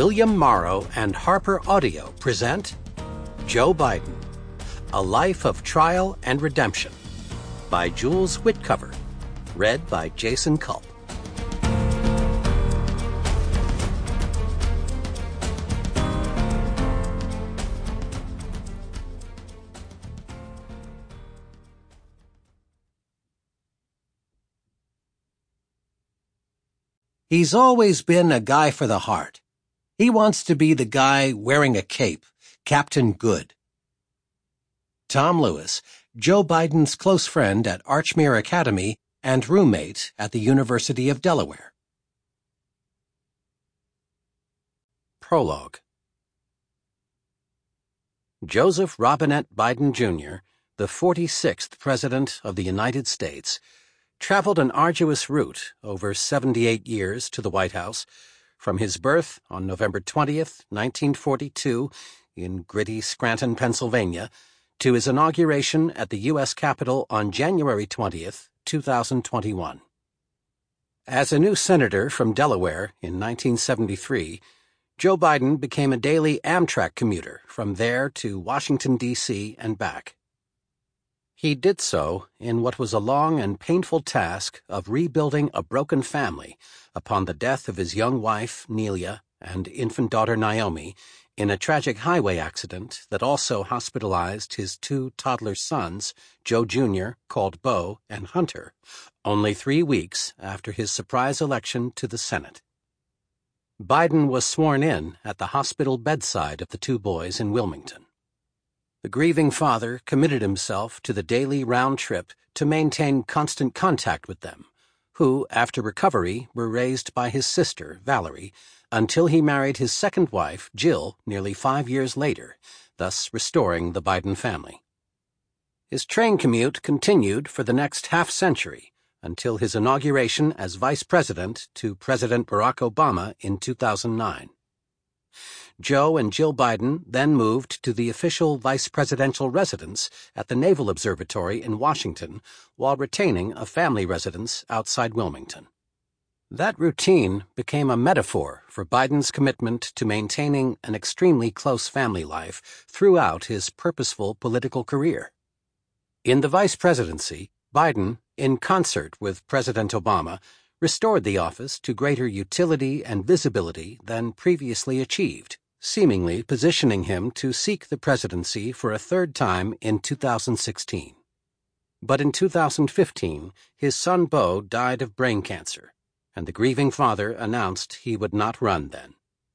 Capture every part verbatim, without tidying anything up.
William Morrow and Harper Audio present Joe Biden, A Life of Trial and Redemption by Jules Whitcover, read by Jason Culp. He's always been a guy for the heart. He wants to be the guy wearing a cape, Captain Good. Tom Lewis, Joe Biden's close friend at Archmere Academy and roommate at the University of Delaware. Prologue. Joseph Robinette Biden, Junior, the forty-sixth President of the United States, traveled an arduous route over seventy-eight years to the White House, from his birth on November twentieth, nineteen forty-two, in gritty Scranton, Pennsylvania, to his inauguration at the U S Capitol on January twentieth, two thousand twenty-one. As a new senator from Delaware in nineteen seventy-three, Joe Biden became a daily Amtrak commuter from there to Washington, D C and back. He did so in what was a long and painful task of rebuilding a broken family upon the death of his young wife, Nelia, and infant daughter, Naomi, in a tragic highway accident that also hospitalized his two toddler sons, Joe Junior, called Beau, and Hunter, only three weeks after his surprise election to the Senate. Biden was sworn in at the hospital bedside of the two boys in Wilmington. The grieving father committed himself to the daily round trip to maintain constant contact with them, who, after recovery, were raised by his sister, Valerie, until he married his second wife, Jill, nearly five years later, thus restoring the Biden family. His train commute continued for the next half-century, until his inauguration as vice president to President Barack Obama in two thousand nine. Joe and Jill Biden then moved to the official vice presidential residence at the Naval Observatory in Washington while retaining a family residence outside Wilmington. That routine became a metaphor for Biden's commitment to maintaining an extremely close family life throughout his purposeful political career. In the vice presidency, Biden, in concert with President Obama, restored the office to greater utility and visibility than previously achieved, seemingly positioning him to seek the presidency for a third time in two thousand sixteen. But in two thousand fifteen, his son Beau died of brain cancer, and the grieving father announced he would not run then.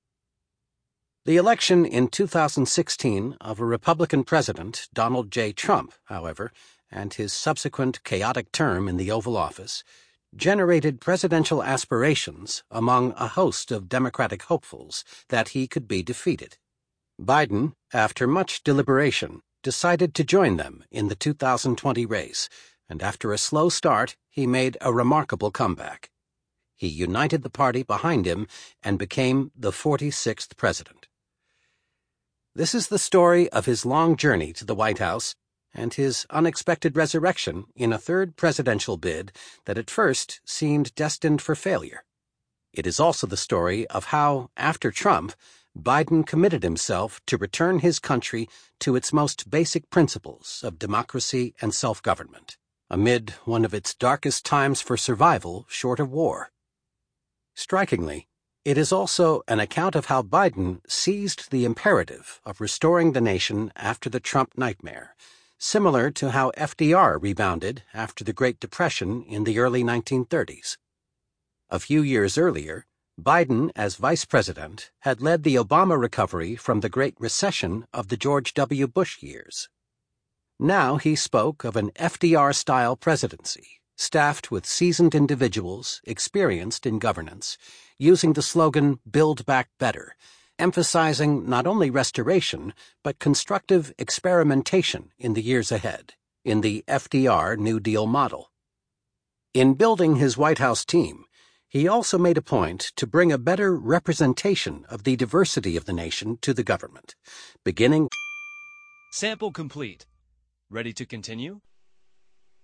The election in two thousand sixteen of a Republican president, Donald J. Trump, however, and his subsequent chaotic term in the Oval Office, generated presidential aspirations among a host of Democratic hopefuls that he could be defeated. Biden, after much deliberation, decided to join them in the two thousand twenty race, and after a slow start, he made a remarkable comeback. He united the party behind him and became the forty-sixth president. This is the story of his long journey to the White House and his unexpected resurrection in a third presidential bid that at first seemed destined for failure. It is also the story of how, after Trump, Biden committed himself to return his country to its most basic principles of democracy and self-government, amid one of its darkest times for survival short of war. Strikingly, it is also an account of how Biden seized the imperative of restoring the nation after the Trump nightmare, similar to how F D R rebounded after the Great Depression in the early nineteen thirties. A few years earlier, Biden, as vice president, had led the Obama recovery from the Great Recession of the George W. Bush years. Now he spoke of an F D R-style presidency, staffed with seasoned individuals experienced in governance, using the slogan, "Build Back Better," emphasizing not only restoration, but constructive experimentation in the years ahead, in the F D R New Deal model. In building his White House team, he also made a point to bring a better representation of the diversity of the nation to the government, beginning... Sample complete. Ready to continue?